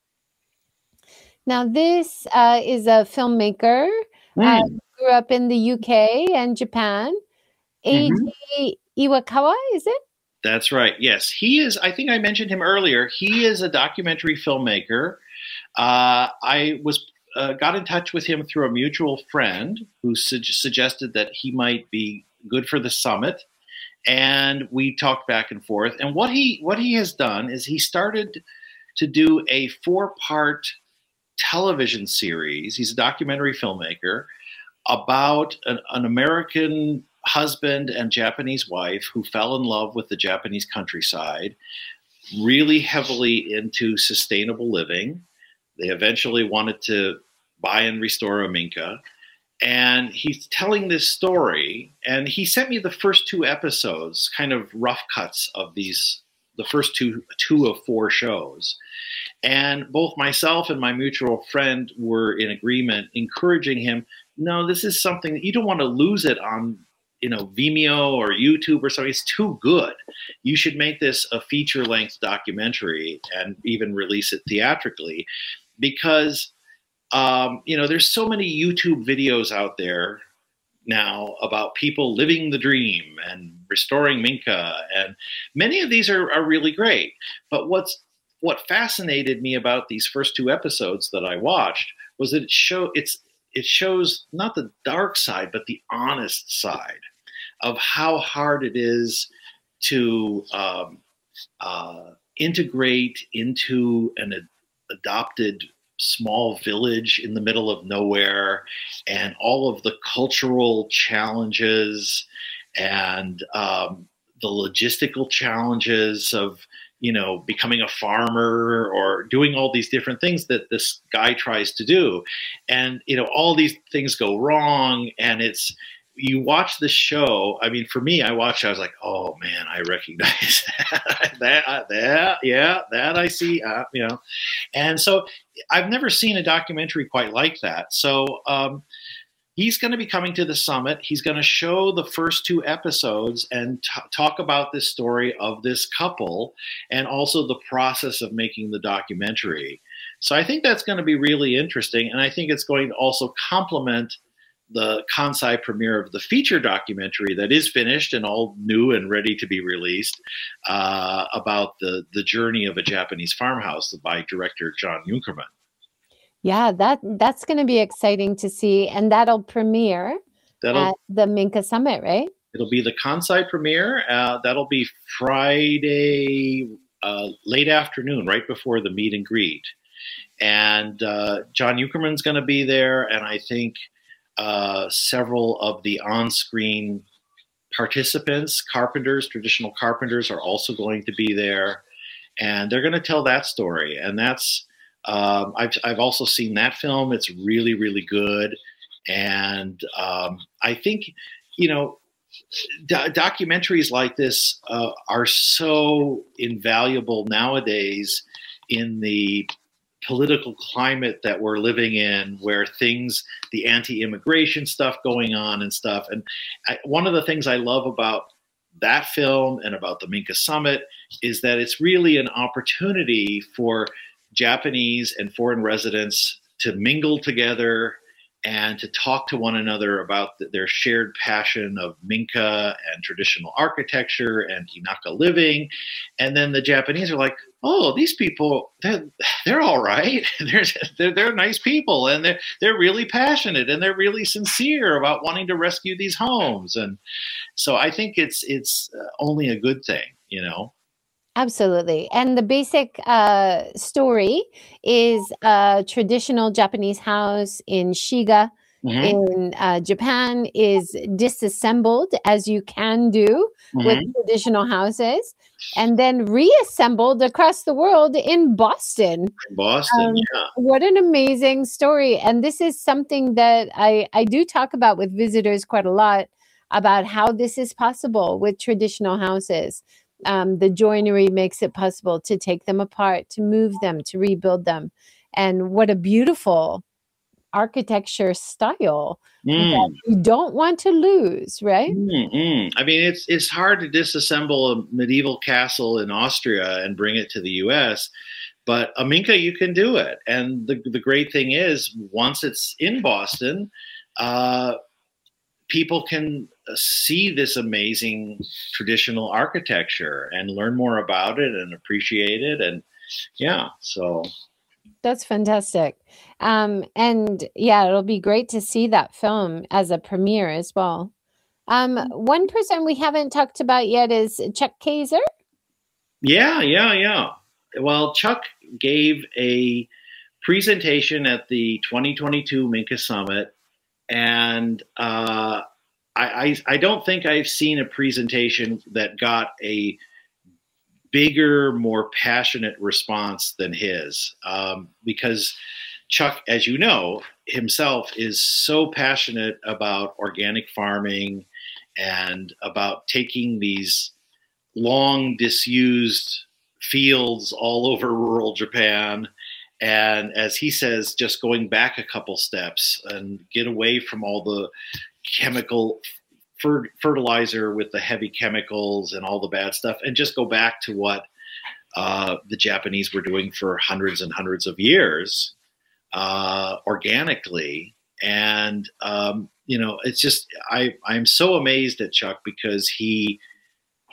Now, this is a filmmaker, grew up in the UK and Japan. Eiji Iwakawa, is it? That's right. Yes, he is. I think I mentioned him earlier. He is a documentary filmmaker. I got in touch with him through a mutual friend who suggested that he might be good for the summit. And we talked back and forth. And what he has done is he started to do a 4-part television series. He's a documentary filmmaker about an American husband and Japanese wife who fell in love with the Japanese countryside, really heavily into sustainable living. They eventually wanted to buy and restore a Minka. And he's telling this story, and he sent me the first 2 episodes, kind of rough cuts of these, the first two of 4 shows. And both myself and my mutual friend were in agreement, encouraging him, no, this is something that you don't want to lose it on, Vimeo or YouTube or something. It's too good. You should make this a feature-length documentary and even release it theatrically, because there's so many YouTube videos out there now about people living the dream and Restoring Minka, and many of these are really great. But what fascinated me about these first two episodes that I watched was that it shows not the dark side, but the honest side of how hard it is to integrate into an adopted small village in the middle of nowhere, and all of the cultural challenges and the logistical challenges of becoming a farmer or doing all these different things that this guy tries to do. And, all these things go wrong. And you watch the show. I mean, for me, I was like, oh man, I recognize that I see, And so I've never seen a documentary quite like that. So, he's going to be coming to the summit. He's going to show the first two episodes and talk about this story of this couple and also the process of making the documentary. So I think that's going to be really interesting. And I think it's going to also complement the Kansai premiere of the feature documentary that is finished and all new and ready to be released about the journey of a Japanese farmhouse by director John Junkerman. Yeah, that's going to be exciting to see, and that'll premiere at the Minka Summit, right? It'll be the Kansai premiere. That'll be Friday late afternoon, right before the meet and greet. And John Junkerman's going to be there, and I think several of the on-screen participants, traditional carpenters, are also going to be there, and they're going to tell that story. And that's I've also seen that film. It's really, really good. And I think, documentaries like this are so invaluable nowadays in the political climate that we're living in, where the anti-immigration stuff going on and stuff. And one of the things I love about that film and about the Minka Summit is that it's really an opportunity for Japanese and foreign residents to mingle together and to talk to one another about their shared passion of Minka and traditional architecture and Hinaka living. And then the Japanese are like, oh, these people, they're all right. They're nice people, and they're really passionate, and they're really sincere about wanting to rescue these homes. And so I think it's only a good thing, Absolutely. And the basic story is a traditional Japanese house in Shiga in Japan is disassembled, as you can do with traditional houses, and then reassembled across the world in Boston. Boston, yeah. What an amazing story. And this is something that I do talk about with visitors quite a lot, about how this is possible with traditional houses. The joinery makes it possible to take them apart, to move them, to rebuild them. And what a beautiful architecture style that you don't want to lose, right? I mean, it's hard to disassemble a medieval castle in Austria and bring it to the US, but a Minka, you can do it. And the great thing is, once it's in Boston, people can see this amazing traditional architecture and learn more about it and appreciate it. And so that's fantastic. And it'll be great to see that film as a premiere as well. One person we haven't talked about yet is Chuck Kaiser. Yeah. Well, Chuck gave a presentation at the 2022 Minka Summit, and I don't think I've seen a presentation that got a bigger, more passionate response than his, because Chuck, as you know, himself is so passionate about organic farming and about taking these long disused fields all over rural Japan, and, as he says, just going back a couple steps and get away from all the chemical fertilizer with the heavy chemicals and all the bad stuff, and just go back to what the Japanese were doing for hundreds and hundreds of years, organically. And it's just, I'm so amazed at Chuck, because he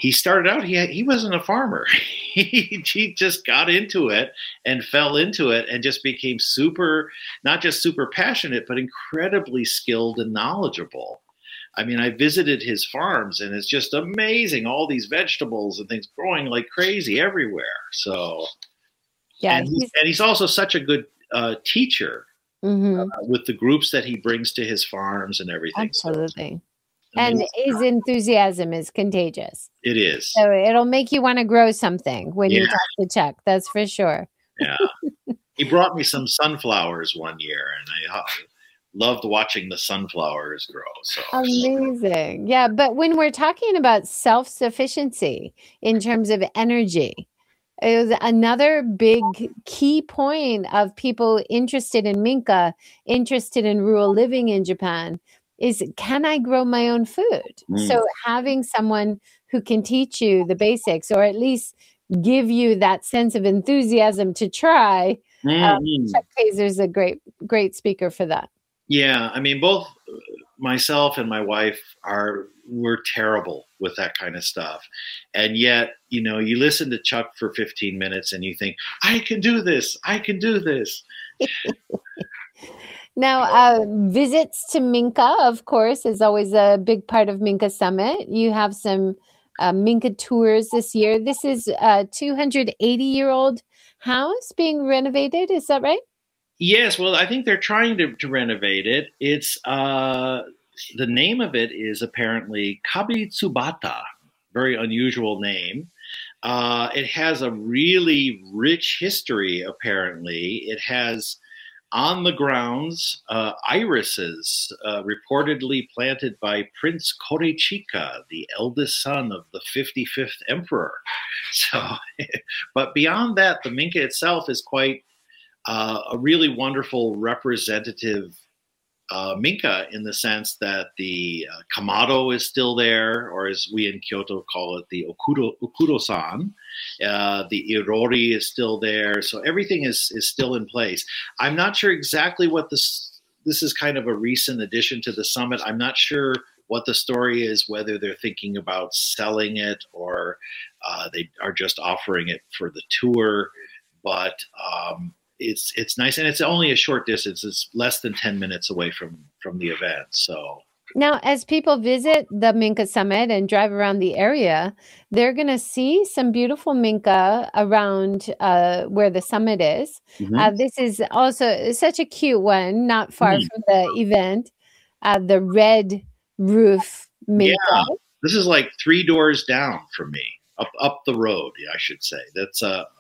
he started out, he wasn't a farmer. He just got into it and fell into it and just became super, not just super passionate, but incredibly skilled and knowledgeable. I mean, I visited his farms and it's just amazing. All these vegetables and things growing like crazy everywhere. So, Yeah, and he's also such a good teacher with the groups that he brings to his farms and everything. Absolutely. So, and his enthusiasm is contagious. It is. So it'll make you want to grow something when you talk to Chuck. That's for sure. Yeah. He brought me some sunflowers one year, and I loved watching the sunflowers grow. So amazing. Yeah. But when we're talking about self-sufficiency in terms of energy, it was another big key point of people interested in Minka, interested in rural living in Japan, is can I grow my own food? So having someone who can teach you the basics, or at least give you that sense of enthusiasm to try. Chuck Kaiser's a great speaker for that. Yeah, I mean, both myself and my wife we're terrible with that kind of stuff, and yet you listen to Chuck for 15 minutes and you think, I can do this. I can do this. Now, visits to Minka, of course, is always a big part of Minka Summit. You have some Minka tours this year. This is a 280-year-old house being renovated. Is that right? Yes. Well, I think they're trying to renovate it. It's the name of it is apparently Kabitsubata, very unusual name. It has a really rich history, apparently. It has on the grounds irises reportedly planted by Prince Korechika, the eldest son of the 55th emperor. So, but beyond that, the Minka itself is quite a really wonderful representative Minka, in the sense that the Kamado is still there, or as we in Kyoto call it, the Okudo-san. The Irori is still there. So everything is still in place. I'm not sure exactly what this is kind of a recent addition to the summit. I'm not sure what the story is, whether they're thinking about selling it or they are just offering it for the tour. But it's nice, and it's only a short distance. It's less than 10 minutes away from the event. So now, as people visit the Minka Summit and drive around the area, they're going to see some beautiful Minka around where the summit is. This is also such a cute one, not far from the event. The red roof Minka. Yeah, this is like 3 doors down from me, up the road, I should say. That's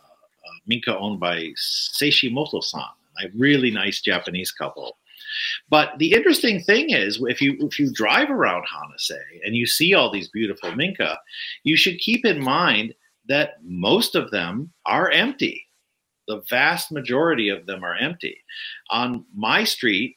Minka owned by Seishimoto-san, a really nice Japanese couple. But the interesting thing is, if you drive around Hanase and you see all these beautiful Minka, you should keep in mind that most of them are empty. The vast majority of them are empty. On my street,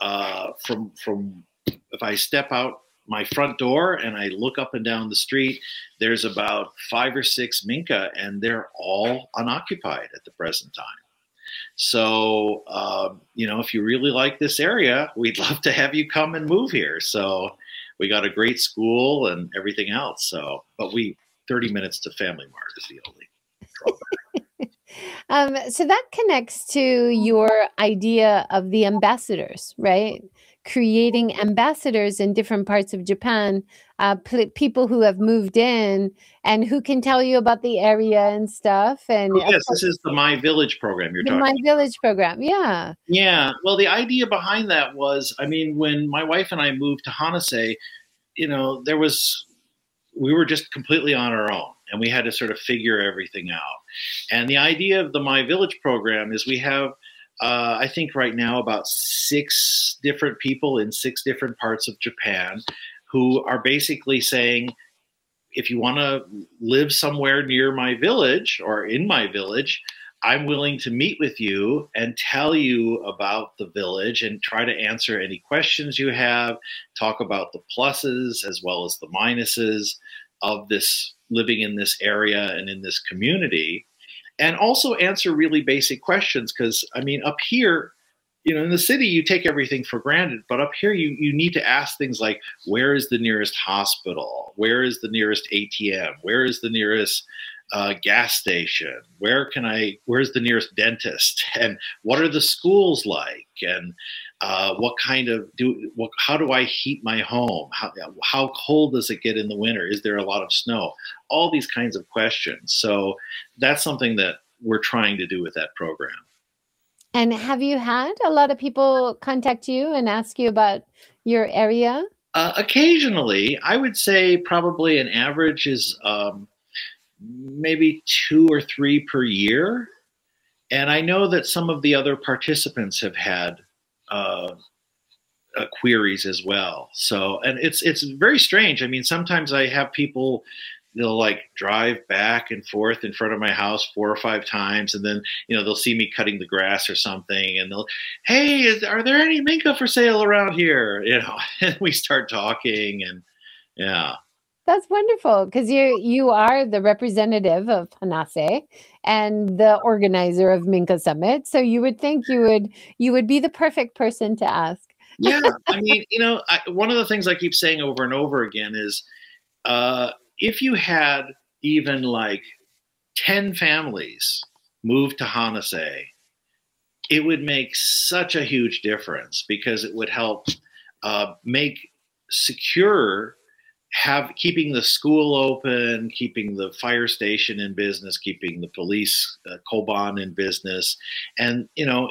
if I step out my front door and I look up and down the street, there's about 5 or 6 Minka, and they're all unoccupied at the present time. So, if you really like this area, we'd love to have you come and move here. So we got a great school and everything else. So, but 30 minutes to Family Mart is the only drawback. So that connects to your idea of the ambassadors, right? Creating ambassadors in different parts of Japan, people who have moved in and who can tell you about the area and stuff. And yes, this is the My Village program you're talking about. My Village program, yeah. Yeah, well, the idea behind that was, I mean, when my wife and I moved to Hanase, we were just completely on our own, and we had to sort of figure everything out. And the idea of the My Village program is we have I think right now about 6 different people in 6 different parts of Japan who are basically saying, if you want to live somewhere near my village or in my village, I'm willing to meet with you and tell you about the village and try to answer any questions you have, talk about the pluses as well as the minuses of this living in this area and in this community. And also answer really basic questions, because, I mean, up here, in the city, you take everything for granted, but up here, you need to ask things like, where is the nearest hospital? Where is the nearest ATM? Where is the nearest gas station? Where's the nearest dentist? And what are the schools like? And how do I heat my home? How cold does it get in the winter? Is there a lot of snow? All these kinds of questions. So that's something that we're trying to do with that program. And have you had a lot of people contact you and ask you about your area? Occasionally, I would say probably an average is maybe 2 or 3 per year. And I know that some of the other participants have had queries as well. So, and it's very strange. I mean, sometimes I have people, they'll like drive back and forth in front of my house 4 or 5 times, and then they'll see me cutting the grass or something, and hey, are there any Minka for sale around here? And we start talking, and yeah. That's wonderful, because you are the representative of Hanase and the organizer of Minka Summit. So you would think you would be the perfect person to ask. Yeah, I mean, one of the things I keep saying over and over again is, if you had even like 10 families move to Hanase, it would make such a huge difference, because it would help make secure keeping the school open, keeping the fire station in business, keeping the police Koban in business, and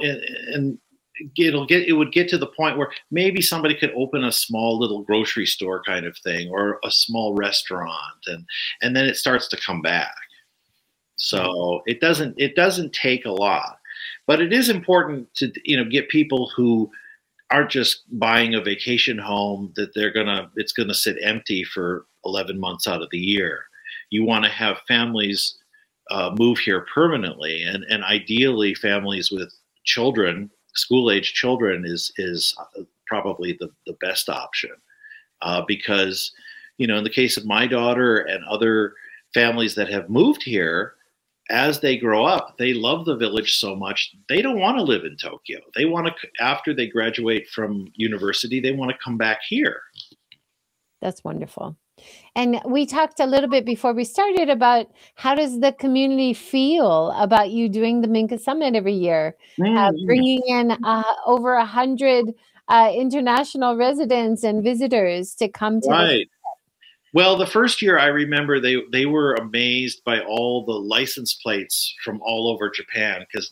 it would get to the point where maybe somebody could open a small little grocery store kind of thing, or a small restaurant, and then it starts to come back. So it doesn't take a lot, but it is important to get people who aren't just buying a vacation home that it's gonna sit empty for 11 months out of the year. You want to have families move here permanently, and ideally families with children, school-age children is probably the best option, because in the case of my daughter and other families that have moved here, as they grow up, they love the village so much, they don't want to live in Tokyo. They want to, after they graduate from university, they want to come back here. That's wonderful. And we talked a little bit before we started about how does the community feel about you doing the Minka Summit every year, bringing in over 100 international residents and visitors to come to right. Well, the first year I remember they were amazed by all the license plates from all over Japan, because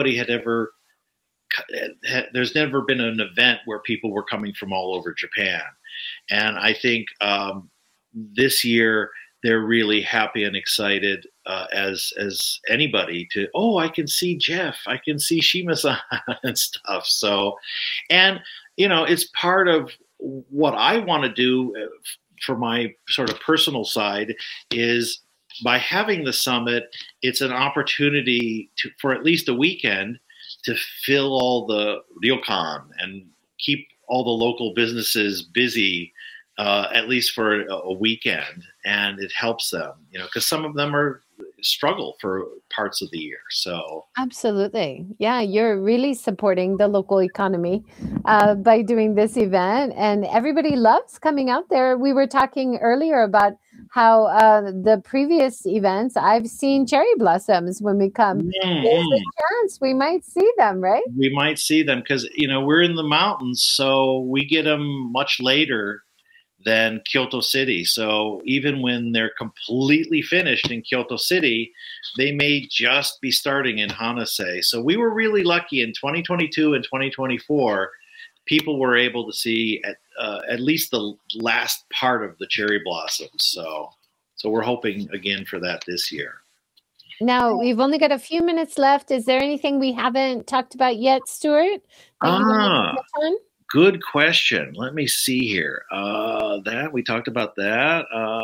there's never been an event where people were coming from all over Japan. And I think this year they're really happy and excited as anybody I can see Jeff, I can see Shima-san and stuff. So, and it's part of what I want to do for my sort of personal side, is by having the summit, it's an opportunity for at least a weekend to fill all the ryokan and keep all the local businesses busy, at least for a weekend. And it helps them, because some of them struggle for parts of the year. So absolutely, yeah, you're really supporting the local economy by doing this event, and everybody loves coming out there. We were talking earlier about how the previous events, I've seen cherry blossoms when we come. There's a chance we might see them, right? We might see them, because we're in the mountains, so we get them much later than Kyoto City. So even when they're completely finished in Kyoto City, they may just be starting in Hanase. So we were really lucky in 2022 and 2024, people were able to see at least the last part of the cherry blossoms. So we're hoping again for that this year. Now, we've only got a few minutes left. Is there anything we haven't talked about yet, Stuart, that you want to touch on? Good question. Let me see here. That we talked about that.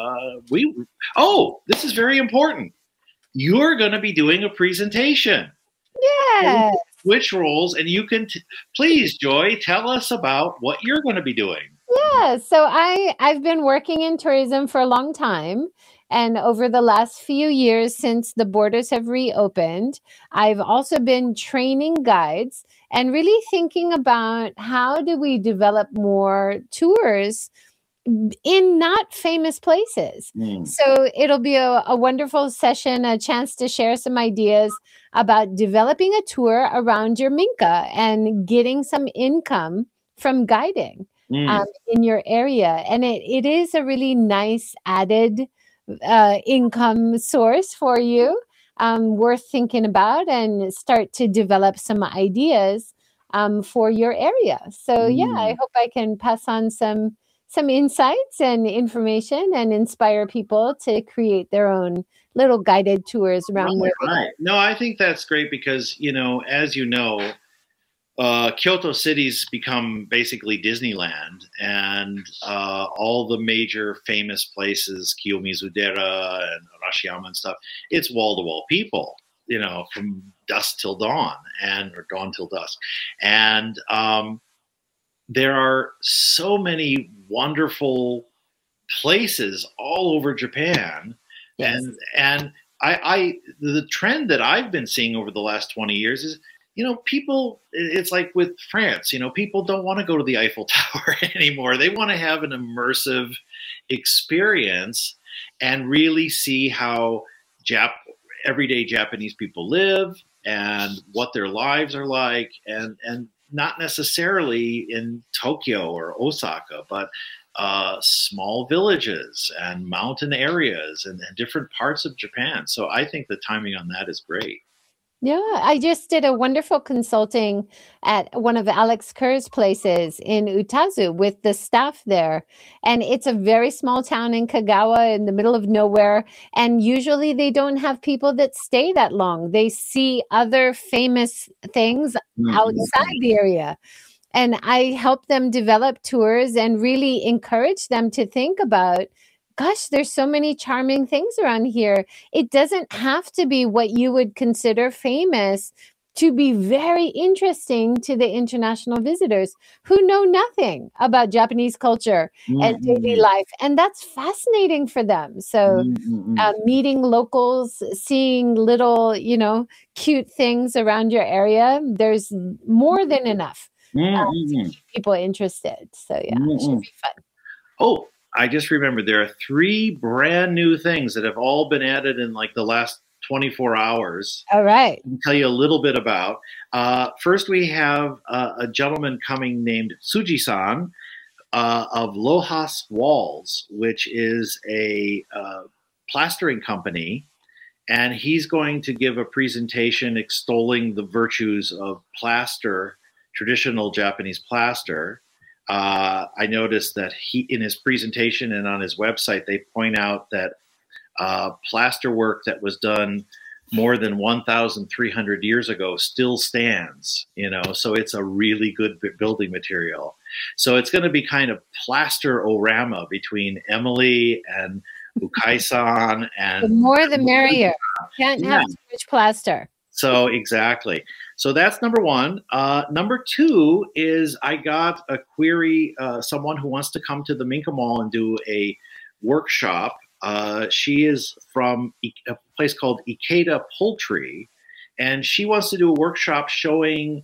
This is very important. You're going to be doing a presentation. Yes. Which roles, and you can please, Joy, tell us about what you're going to be doing. Yeah. So I've been working in tourism for a long time, And over the last few years, since the borders have reopened, I've also been training guides and really thinking about how do we develop more tours in not famous places. So it'll be a wonderful session, a chance to share some ideas about developing a tour around your Minca and getting some income from guiding in your area. And it is a really nice added income source for you, worth thinking about, and start to develop some ideas for your area. So yeah, I hope I can pass on some insights and information and inspire people to create their own little guided tours around where they are. No, I think that's great because, as you know, Kyoto City's become basically Disneyland, and all the major famous places, Kiyomizu-dera and Arashiyama and stuff, it's wall-to-wall people, from dusk till dawn, or dawn till dusk. And there are so many wonderful places all over Japan. Yes. And the trend that I've been seeing over the last 20 years is, people, it's like with France, people don't want to go to the Eiffel Tower anymore. They want to have an immersive experience and really see how everyday Japanese people live and what their lives are like, and not necessarily in Tokyo or Osaka, but small villages and mountain areas and different parts of Japan. So I think the timing on that is great. Yeah, I just did a wonderful consulting at one of Alex Kerr's places in Utazu with the staff there. And it's a very small town in Kagawa in the middle of nowhere. And usually they don't have people that stay that long. They see other famous things outside the area. And I help them develop tours and really encourage them to think about, gosh, there's so many charming things around here. It doesn't have to be what you would consider famous to be very interesting to the international visitors who know nothing about Japanese culture and daily life. And that's fascinating for them. So meeting locals, seeing little, cute things around your area, there's more than enough to keep people interested. So yeah, it should be fun. Oh, I just remembered there are 3 brand new things that have all been added in like the last 24 hours. All right. I can tell you a little bit about. First, we have a gentleman coming named Tsuji-san of Lohas Walls, which is a plastering company. And he's going to give a presentation extolling the virtues of plaster, traditional Japanese plaster. I noticed that in his presentation and on his website, they point out that plaster work that was done more than 1,300 years ago still stands, so it's a really good building material. So it's going to be kind of plaster-orama between Emily and Ukai-san. And the more the merrier. Can't have too much plaster. So exactly. So that's number 1. Number 2 is I got a query, someone who wants to come to the Minka Mall and do a workshop. She is from a place called Ikeda Poultry, and she wants to do a workshop showing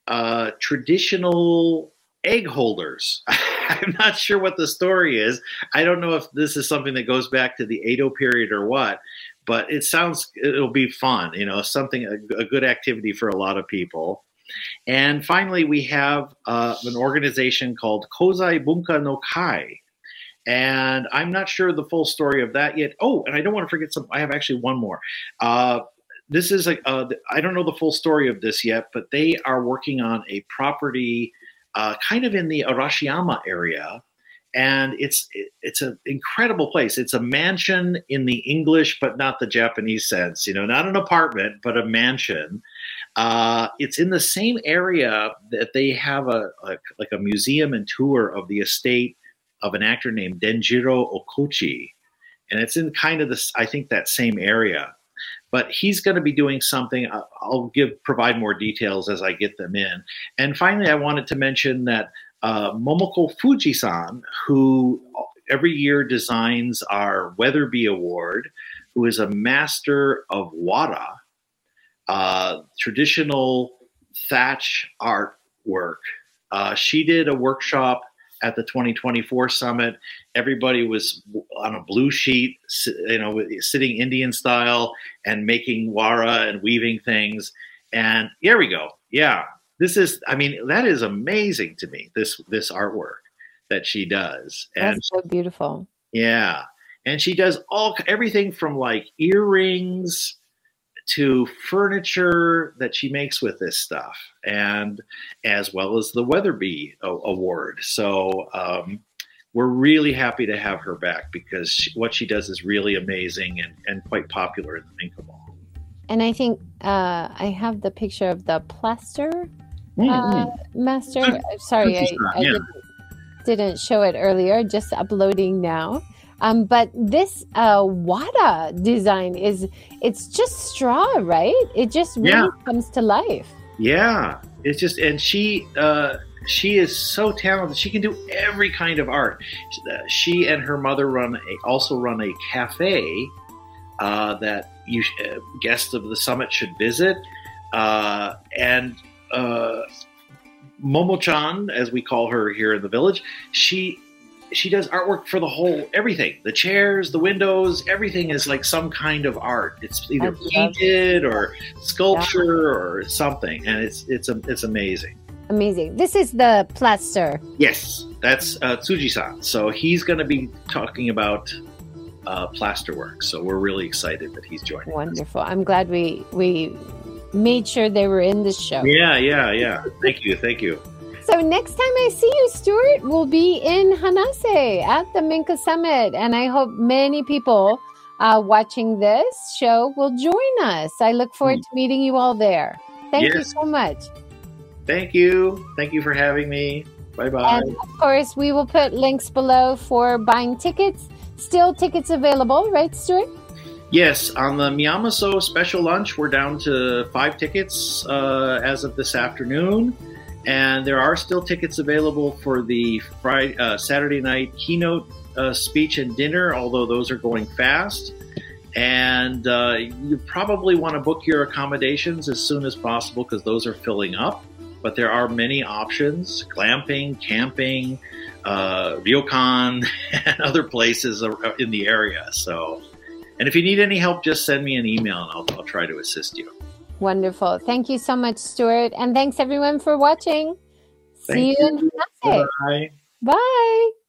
traditional egg holders. I'm not sure what the story is. I don't know if this is something that goes back to the Edo period or what. But it'll be fun, a good activity for a lot of people. And finally, we have an organization called Kozai Bunka no Kai. And I'm not sure the full story of that yet. Oh, and I don't want to forget I have actually one more. This is I don't know the full story of this yet, but they are working on a property kind of in the Arashiyama area. And it's an incredible place. It's a mansion in the English, but not the Japanese sense, not an apartment, but a mansion. It's in the same area that they have a museum and tour of the estate of an actor named Denjiro Okochi. And it's in kind of I think that same area. But he's going to be doing something. I'll provide more details as I get them in. And finally, I wanted to mention that Momoko Fuji-san, who every year designs our Weatherby Award, who is a master of wara, traditional thatch artwork. She did a workshop at the 2024 summit. Everybody was on a blue sheet, sitting Indian style and making wara and weaving things. And here we go. Yeah, that is amazing to me, this artwork that she does. And that's so beautiful. Yeah. And she does everything from like earrings to furniture that she makes with this stuff, and as well as the Weatherby Award. So we're really happy to have her back, because what she does is really amazing and quite popular in the Minka Mall. And I think I have the picture of the plaster master. Sorry, I didn't show it earlier, just uploading now. But this wada design it's just straw, right? It just really comes to life. Yeah, it's just, and she is so talented. She can do every kind of art. She and her mother also run a cafe that guests of the summit should visit. And Momo-chan, as we call her here in the village, she does artwork for everything. The chairs, the windows, everything is like some kind of art. It's either painted or sculpture or something, and it's amazing. Amazing. This is the plaster. Yes, that's Tsuji-san. So he's going to be talking about plaster work. So we're really excited that he's joining. Wonderful. I'm glad we made sure they were in the show. Yeah. Thank you. So next time I see you, Stuart, we'll be in Hanase at the Minka Summit. And I hope many people watching this show will join us. I look forward to meeting you all there. Thank you so much. Thank you. Thank you for having me. Bye-bye. And of course, we will put links below for buying tickets. Still tickets available, right, Stuart? Yes, on the Miyamaso special lunch, we're down to 5 tickets as of this afternoon. And there are still tickets available for the Saturday night keynote speech and dinner, although those are going fast. And you probably want to book your accommodations as soon as possible, because those are filling up. But there are many options: glamping, camping, ryokan, and other places in the area. So, and if you need any help, just send me an email and I'll try to assist you. Wonderful. Thank you so much, Stuart. And thanks everyone for watching. See you in Hanase. Bye. Bye.